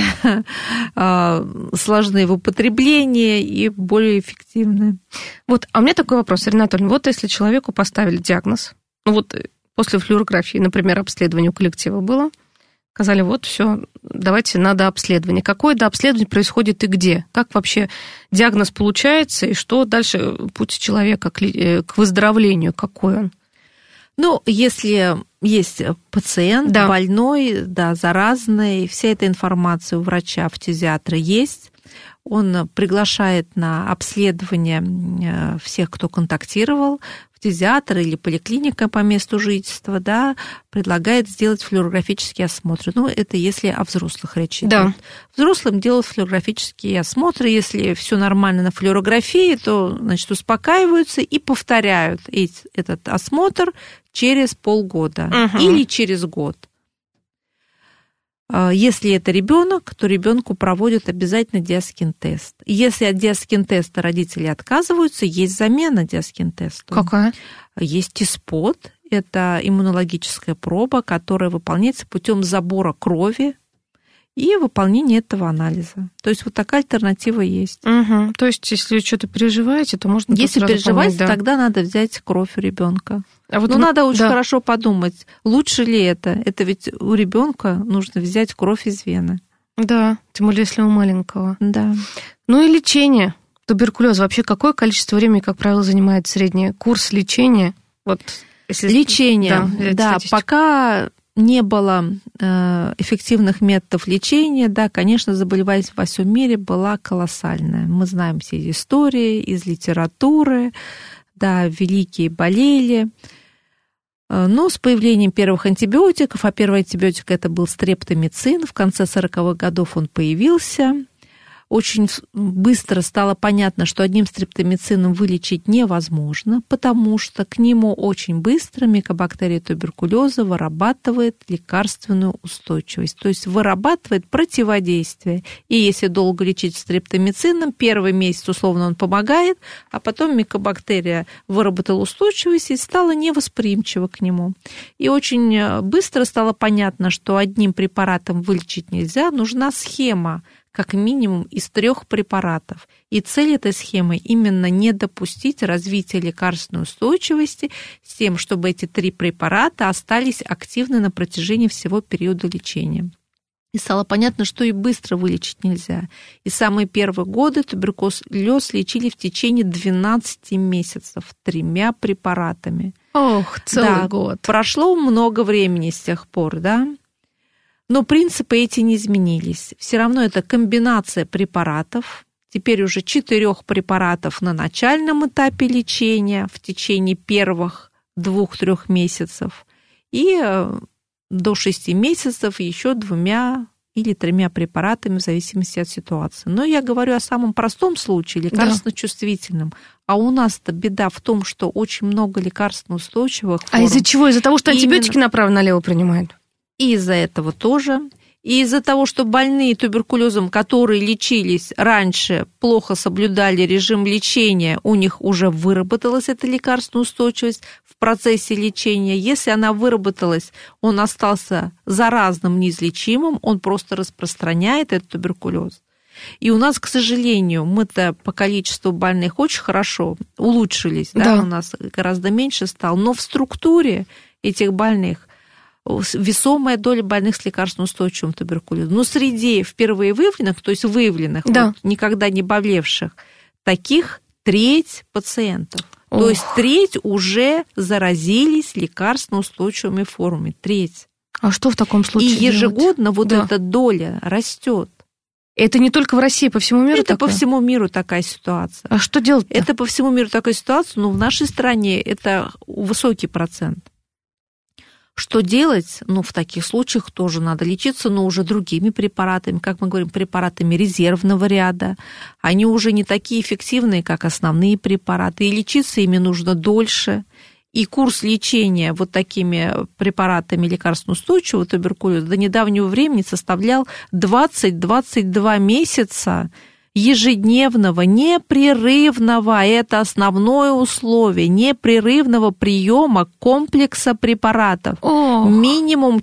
S3: сложны в употреблении и более эффективны.
S5: Вот, а у меня такой вопрос, Ирина Анатольевна. Вот если человеку поставили диагноз, ну вот после флюорографии, например, обследование у коллектива было, сказали, вот все, давайте надо обследование. Какое обследование происходит и где? Как вообще диагноз получается, и что дальше путь человека к выздоровлению, какой он?
S3: Ну, если есть пациент, да, больной, да, заразный, вся эта информация у врача, фтизиатра есть, он приглашает на обследование всех, кто контактировал, фтизиатр или поликлиника по месту жительства, да, предлагает сделать флюорографические осмотры. Ну, это если о взрослых речь идет.
S5: Да.
S3: Взрослым делают флюорографические осмотры. Если все нормально на флюорографии, то, значит, успокаиваются и повторяют этот осмотр через полгода или через год. Если это ребенок, то ребенку проводят обязательно диаскин-тест. Если от диаскин-теста родители отказываются, есть замена диаскин-тесту.
S5: Какая?
S3: Есть ТИСПОТ, это иммунологическая проба, которая выполняется путем забора крови и выполнения этого анализа. То есть вот такая альтернатива есть.
S5: Угу. То есть если что-то переживаете, то можно
S3: Если
S5: сразу
S3: переживаете,
S5: понять, да.
S3: тогда надо взять кровь у ребенка.
S5: А вот
S3: надо очень хорошо подумать, лучше ли это. Это ведь у ребенка нужно взять кровь из вены.
S5: Да, тем более если у маленького.
S3: Да.
S5: Ну и лечение туберкулеза. Вообще какое количество времени, как правило, занимает средний курс лечения? Вот, если...
S3: Лечение, да, пока не было эффективных методов лечения, да, конечно, заболеваемость во всем мире была колоссальная. Мы знаем все истории из литературы, да, великие болели. Но с появлением первых антибиотиков, а первый антибиотик это был стрептомицин, в конце 40-х годов он появился. Очень быстро стало понятно, что одним стрептомицином вылечить невозможно, потому что к нему очень быстро микобактерия туберкулеза вырабатывает лекарственную устойчивость, то есть вырабатывает противодействие. И если долго лечить стрептомицином, первый месяц условно он помогает, а потом микобактерия выработала устойчивость и стала невосприимчива к нему. И очень быстро стало понятно, что одним препаратом вылечить нельзя, нужна схема, как минимум из 3 препаратов. И цель этой схемы именно не допустить развития лекарственной устойчивости с тем, чтобы эти 3 препарата остались активны на протяжении всего периода лечения. И стало понятно, что и быстро вылечить нельзя. И самые первые годы туберкулез лечили в течение 12 месяцев 3 препаратами.
S5: Ох, целый год.
S3: Прошло много времени с тех пор, да? Но принципы эти не изменились. Все равно это комбинация препаратов. Теперь уже 4 препаратов на начальном этапе лечения в течение первых 2-3 месяцев. И до 6 месяцев еще 2 или 3 препаратами в зависимости от ситуации. Но я говорю о самом простом случае, лекарственно-чувствительном. А у нас-то беда в том, что очень много лекарственно-устойчивых форм.
S5: А из-за чего? Из-за того, что антибиотики направо-налево принимают?
S3: И из-за этого тоже. И из-за того, что больные туберкулезом, которые лечились раньше, плохо соблюдали режим лечения, у них уже выработалась эта лекарственная устойчивость в процессе лечения. Если она выработалась, он остался заразным, неизлечимым, он просто распространяет этот туберкулез. И у нас, к сожалению, мы-то по количеству больных очень хорошо улучшились, да, у нас гораздо меньше стало, но в структуре этих больных весомая доля больных с лекарственно-устойчивым туберкулезом. Но среди впервые выявленных, то есть выявленных, вот, никогда не болевших, таких 1/3 пациентов. То есть 1/3 уже заразились лекарственно-устойчивыми формами. 1/3.
S5: А что в таком случае
S3: И ежегодно вот эта доля растет.
S5: Это не только в России, по всему миру?
S3: Это по всему миру такая ситуация.
S5: А что делать?
S3: Это по всему миру такая ситуация, но в нашей стране это высокий процент. Что делать? Ну, в таких случаях тоже надо лечиться, но уже другими препаратами, как мы говорим, препаратами резервного ряда. Они уже не такие эффективные, как основные препараты, и лечиться ими нужно дольше. И курс лечения вот такими препаратами лекарственно-устойчивого туберкулеза до недавнего времени составлял 20-22 месяца ежедневного, непрерывного, это основное условие, непрерывного приема комплекса препаратов. Минимум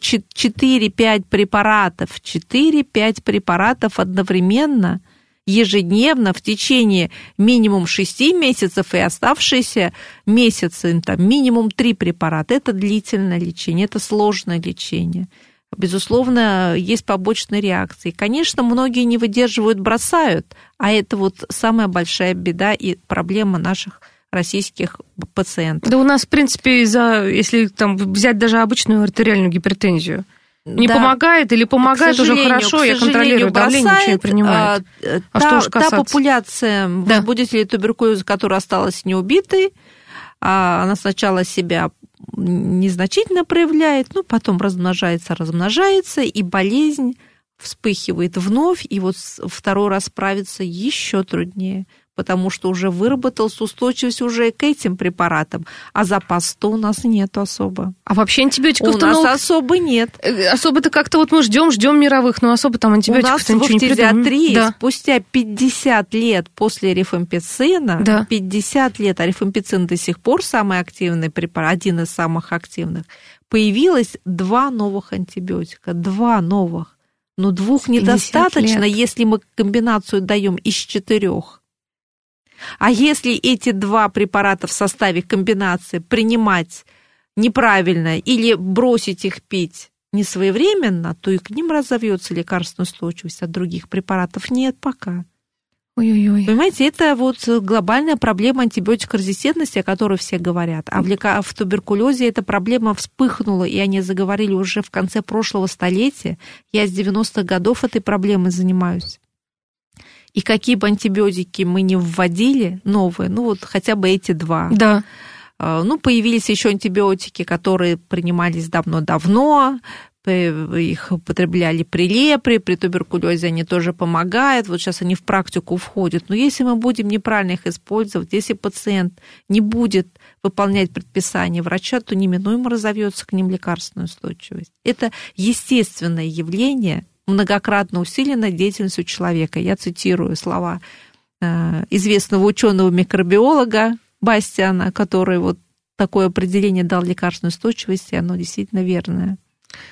S3: 4-5 препаратов, 4-5 препаратов одновременно, ежедневно в течение минимум 6 месяцев и оставшиеся месяцы, там, минимум 3 препарата. Это длительное лечение, это сложное лечение. Безусловно, есть побочные реакции. Конечно, многие не выдерживают, бросают, а это вот самая большая беда и проблема наших российских пациентов.
S5: Да у нас, в принципе, если там взять даже обычную артериальную гипертензию, не помогает или помогает уже хорошо, я контролирую давление, ничего не принимаю.
S3: Та популяция возбудителей туберкулеза, которая осталась неубитой, она сначала себя незначительно проявляет, но потом размножается, и болезнь вспыхивает вновь, и вот второй раз справиться еще труднее, потому что уже выработалась устойчивость уже к этим препаратам, а запас-то у нас нет особо.
S5: А вообще антибиотиков-то
S3: у нас особо нет.
S5: Особо-то как-то вот мы ждем мировых, но особо там антибиотиков-то ничего не придумали. У нас в фтизиатрии
S3: спустя 50 лет после рифампицина, 50 лет, а рифампицин до сих пор самый активный препарат, один из самых активных, появилось 2 новых антибиотика, 2 новых. Но 2 недостаточно, если мы комбинацию даем из 4. А если эти 2 препарата в составе комбинации принимать неправильно или бросить их пить несвоевременно, то и к ним разовьется лекарственная устойчивость, а других препаратов нет пока.
S5: Ой-ой-ой.
S3: Понимаете, это вот глобальная проблема антибиотикорезистентности, о которой все говорят. А в туберкулезе эта проблема вспыхнула, и они заговорили уже в конце прошлого столетия. Я с 90-х годов этой проблемой занимаюсь. И какие бы антибиотики мы ни вводили, новые, ну вот хотя бы эти 2.
S5: Да.
S3: Ну, появились еще антибиотики, которые принимались давно-давно, их употребляли при лепре, при туберкулезе они тоже помогают, вот сейчас они в практику входят. Но если мы будем неправильно их использовать, если пациент не будет выполнять предписания врача, то неминуемо разовьется к ним лекарственная устойчивость. Это естественное явление, многократно усиленной деятельностью человека. Я цитирую слова известного ученого-микробиолога Бастиана, который вот такое определение дал лекарственной устойчивости, и оно действительно верное.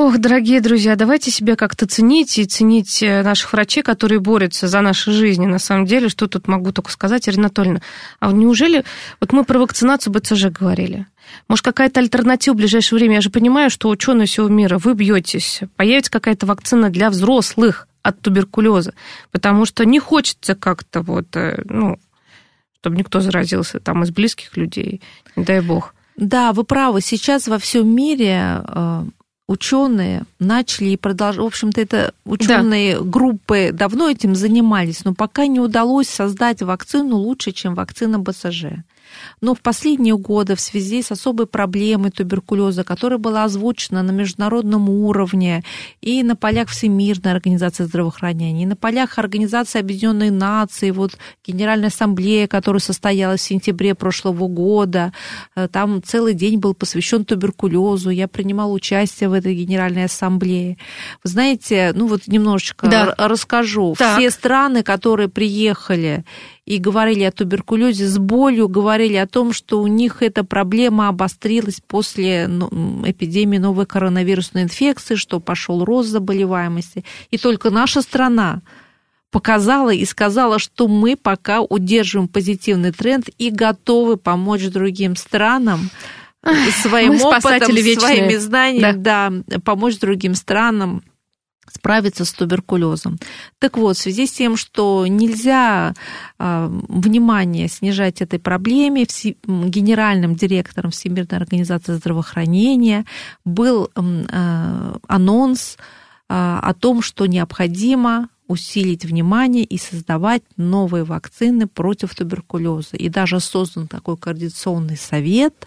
S5: Ох, дорогие друзья, давайте себя как-то ценить и ценить наших врачей, которые борются за наши жизни. На самом деле, что тут могу только сказать, Ирина Анатольевна? А неужели... Вот мы про вакцинацию БЦЖ говорили. Может, какая-то альтернатива в ближайшее время? Я же понимаю, что ученые всего мира, вы бьетесь. Появится какая-то вакцина для взрослых от туберкулеза. Потому что не хочется как-то чтобы никто заразился там из близких людей. Не дай бог.
S3: Да, вы правы. Сейчас во всем мире... Ученые начали и продолжали, в общем-то, это ученые группы давно этим занимались, но пока не удалось создать вакцину лучше, чем вакцина БЦЖ. Но в последние годы в связи с особой проблемой туберкулеза, которая была озвучена на международном уровне и на полях Всемирной организации здравоохранения, и на полях Организации Объединенных Наций, Генеральная ассамблея, которая состоялась в сентябре прошлого года, там целый день был посвящен туберкулезу, я принимала участие в этой Генеральной ассамблее. Вы знаете, немножечко расскажу.
S5: Так.
S3: Все страны, которые приехали и говорили о туберкулезе с болью, говорили о том, что у них эта проблема обострилась после эпидемии новой коронавирусной инфекции, что пошел рост заболеваемости. И только наша страна показала и сказала, что мы пока удерживаем позитивный тренд и готовы помочь другим странам своим опытом, своими знаниями, помочь другим странам справиться с туберкулезом. Так вот, в связи с тем, что нельзя внимание снижать этой проблеме, генеральным директором Всемирной организации здравоохранения был анонс о том, что необходимо усилить внимание и создавать новые вакцины против туберкулеза. И даже создан такой координационный совет,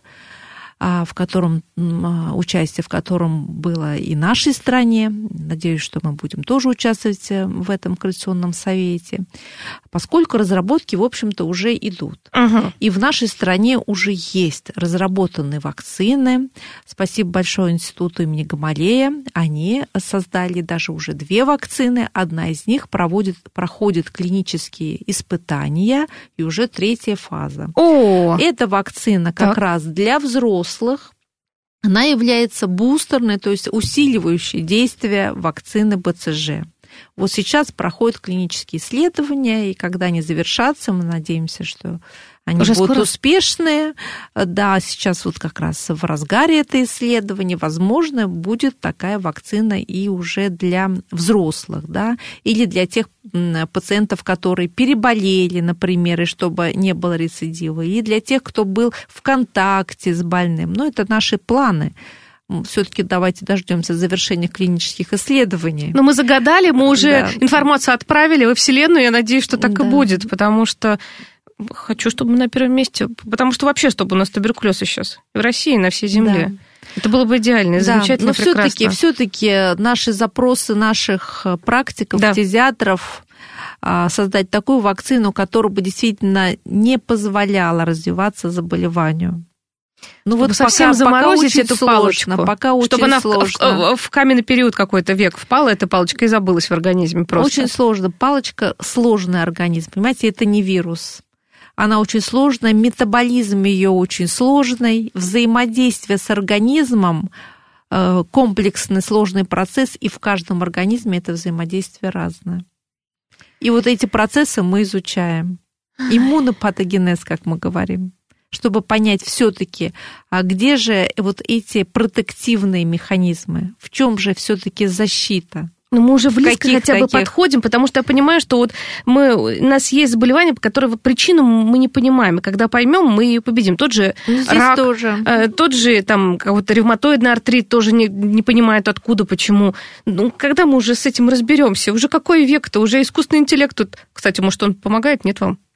S3: участие в котором было и нашей стране. Надеюсь, что мы будем тоже участвовать в этом координационном совете, поскольку разработки, в общем-то, уже идут. И в нашей стране уже есть разработанные вакцины. Спасибо большое Институту имени Гамалея. Они создали даже уже 2 вакцины. Одна из них проходит клинические испытания, и уже 3-я фаза. Эта вакцина как раз для взрослых. Она является бустерной, то есть усиливающей действие вакцины БЦЖ. Вот сейчас проходят клинические исследования, и когда они завершатся, мы надеемся, что они уже будут успешные. Да, сейчас как раз в разгаре это исследование, возможно, будет такая вакцина и уже для взрослых, или для тех пациентов, которые переболели, например, и чтобы не было рецидива, и для тех, кто был в контакте с больным. Но это наши планы. Все-таки давайте дождемся завершения клинических исследований.
S5: Но мы загадали, мы уже информацию отправили во Вселенную, я надеюсь, что так и будет, потому что хочу, чтобы мы на первом месте, потому что вообще, чтобы у нас туберкулез сейчас в России, на всей земле. Да. Это было бы идеально, замечательно,
S3: но
S5: прекрасно.
S3: Все-таки наши запросы наших практиков, фтизиатров, создать такую вакцину, которая бы действительно не позволяла развиваться заболеванию.
S5: Совсем заморозить эту палочку, чтобы она в каменный период какой-то век впала, эта палочка, и забылась в организме просто.
S3: Очень сложно. Палочка – сложный организм, понимаете, это не вирус. Она очень сложная, метаболизм ее очень сложный, взаимодействие с организмом – комплексный сложный процесс, и в каждом организме это взаимодействие разное. И эти процессы мы изучаем. Иммунопатогенез, как мы говорим, чтобы понять все-таки, где же эти протективные механизмы, в чем же все-таки защита.
S5: Мы уже близко хотя бы подходим, потому что я понимаю, что у нас есть заболевания, по которым причину мы не понимаем, и когда поймем, мы ее победим. Тот же рак, тот же какой-то ревматоидный артрит тоже не понимают, откуда, почему. Когда мы уже с этим разберемся, уже какой век-то, уже искусственный интеллект тут, кстати, может, он помогает, нет вам?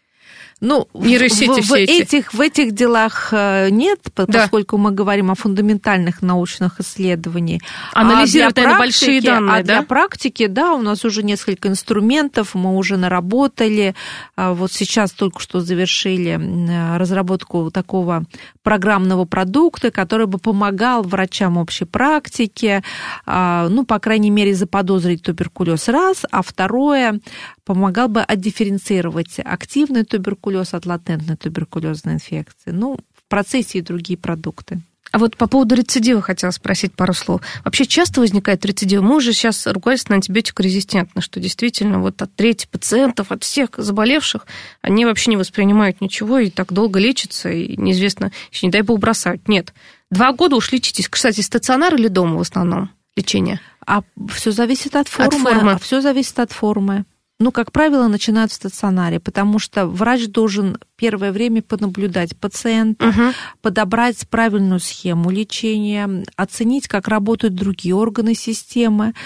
S5: Нейросети
S3: в этих делах нет, поскольку мы говорим о фундаментальных научных исследованиях.
S5: Анализировать, наверное, большие данные,
S3: для практики, у нас уже несколько инструментов, мы уже наработали. Сейчас только что завершили разработку такого программного продукта, который бы помогал врачам общей практики, по крайней мере, заподозрить туберкулез раз, а второе, помогал бы отдифференцировать активный туберкулез от латентной туберкулезной инфекции. В процессе и другие продукты.
S5: А вот по поводу рецидива хотела спросить пару слов. Вообще часто возникает рецидив? Мы уже сейчас ругались на антибиотикорезистентно, что действительно вот от трети пациентов, от всех заболевших, они вообще не воспринимают ничего и так долго лечатся, и неизвестно, еще не дай бог бросают. Нет. 2 года уж лечитесь. Кстати, стационар или дома в основном лечение?
S3: А все зависит от формы. Все зависит от формы. Ну, как правило, начинают в стационаре, потому что врач должен первое время понаблюдать пациента, подобрать правильную схему лечения, оценить, как работают другие органы системы,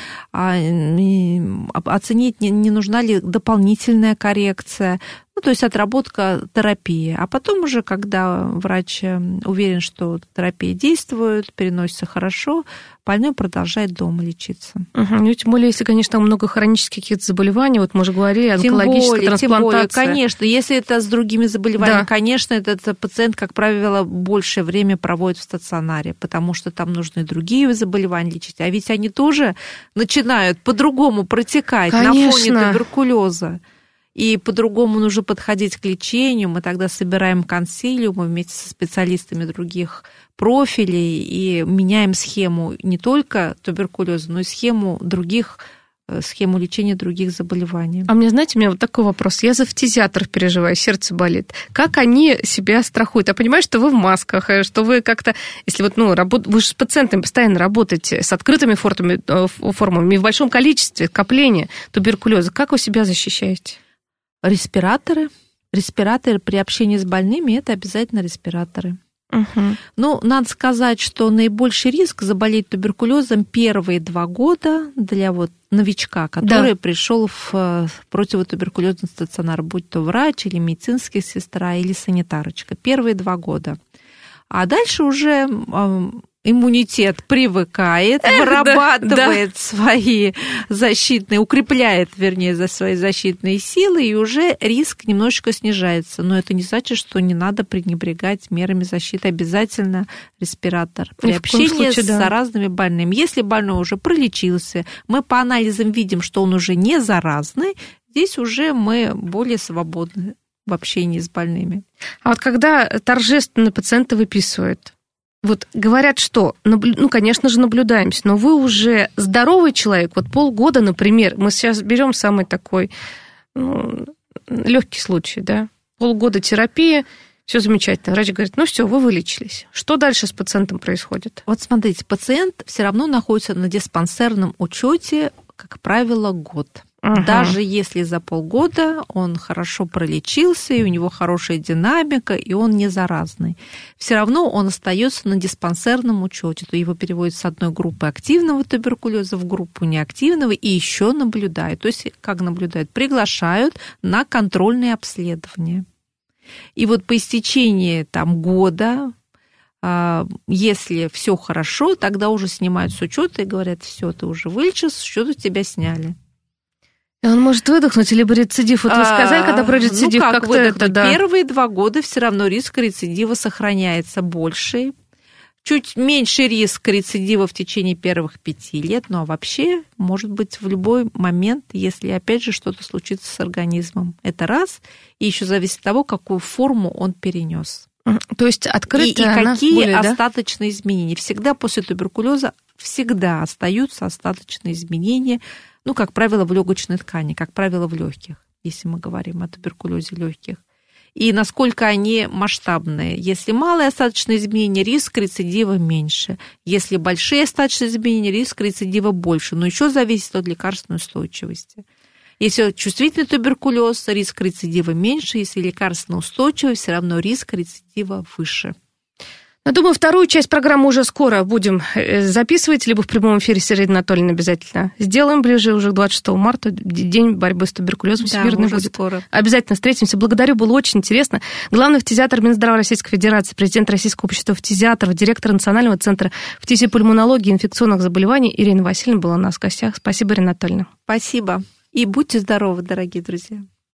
S3: оценить, не нужна ли дополнительная коррекция, ну, то есть отработка терапии. А потом уже, когда врач уверен, что терапия действует, переносится хорошо, больной продолжает дома лечиться.
S5: Ну, тем более, если, конечно, много хронических каких-то заболеваний, вот мы уже говорили, онкологическая трансплантация. Тем более,
S3: конечно, если это с другими заболеваниями, конечно, этот пациент, как правило, большее время проводит в стационаре, потому что там нужны другие заболевания лечить. А ведь они тоже начинают по-другому протекать на фоне туберкулеза. И по-другому нужно подходить к лечению. Мы тогда собираем консилиумы вместе со специалистами других профилей и меняем схему не только туберкулеза, но и схему лечения других заболеваний.
S5: А мне, знаете, у меня вот такой вопрос. Я за фтизиатров переживаю, сердце болит. Как они себя страхуют? Я понимаю, что вы в масках, что вы как-то... Если вот, вы же с пациентами постоянно работаете, с открытыми формами, в большом количестве, скопления туберкулеза. Как вы себя защищаете?
S3: Респираторы при общении с больными – это обязательно респираторы. Ну, надо сказать, что наибольший риск заболеть туберкулезом первые 2 года для новичка, который пришел в противотуберкулезный стационар, будь то врач или медицинская сестра или санитарочка. Первые 2 года. А дальше уже иммунитет привыкает, вырабатывает свои защитные, укрепляет, свои защитные силы, и уже риск немножечко снижается. Но это не значит, что не надо пренебрегать мерами защиты. Обязательно респиратор при общении с заразными больными. Если больной уже пролечился, мы по анализам видим, что он уже не заразный, здесь уже мы более свободны в общении с больными.
S5: А вот когда торжественно пациента выписывают, вот говорят, что, конечно же, наблюдаемся, но вы уже здоровый человек, вот полгода, например, мы сейчас берем самый такой легкий случай, да, полгода терапии, все замечательно. Врач говорит, все, вы вылечились. Что дальше с пациентом происходит?
S3: Вот смотрите, пациент все равно находится на диспансерном учете, как правило, год. Даже если за полгода он хорошо пролечился, и у него хорошая динамика, и он не заразный, все равно он остается на диспансерном учете. То его переводят с одной группы активного туберкулеза в группу неактивного и еще наблюдают. То есть, как наблюдают? Приглашают на контрольные обследования. И вот по истечении года, если все хорошо, тогда уже снимают с учета и говорят, все, ты уже вылечился, с учета тебя сняли.
S5: И он может выдохнуть, либо рецидив. Вот вы сказали, когда про рецидив, как-то это, да.
S3: Первые 2 года все равно риск рецидива сохраняется больший. Чуть меньше риск рецидива в течение первых 5 лет, но вообще может быть в любой момент, если опять же что-то случится с организмом. Это раз. И еще зависит от того, какую форму он перенес.
S5: То есть открытая
S3: и какие остаточные изменения. Всегда после туберкулеза остаются остаточные изменения, как правило, в легочной ткани, как правило, в легких, если мы говорим о туберкулезе легких. И насколько они масштабные. Если малые остаточные изменения, риск рецидива меньше. Если большие остаточные изменения, риск рецидива больше. Но еще зависит от лекарственной устойчивости. Если чувствительный туберкулез, риск рецидива меньше. Если лекарственно устойчивый, все равно риск рецидива выше.
S5: Думаю, вторую часть программы уже скоро будем записывать, либо в прямом эфире с Ириной Анатольевной обязательно сделаем, ближе уже к 26 марта, день борьбы с туберкулезом всемирный будет.
S3: Скоро.
S5: Обязательно встретимся. Благодарю, было очень интересно. Главный фтизиатр Минздрава Российской Федерации, президент Российского общества фтизиатров, директор Национального центра фтизиопульмонологии и инфекционных заболеваний Ирина Васильевна была у нас в гостях. Спасибо, Ирина Анатольевна.
S3: Спасибо. И будьте здоровы, дорогие друзья.